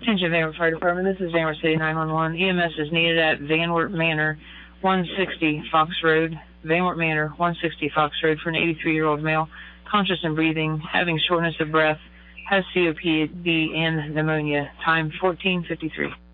Attention Van Wert Fire Department, this is Van Wert City 911. EMS is needed at Van Wert Manor, 160 Fox Road. Van Wert Manor, 160 Fox Road, for an 83-year-old male, conscious and breathing, having shortness of breath, has COPD and pneumonia. Time 14:53.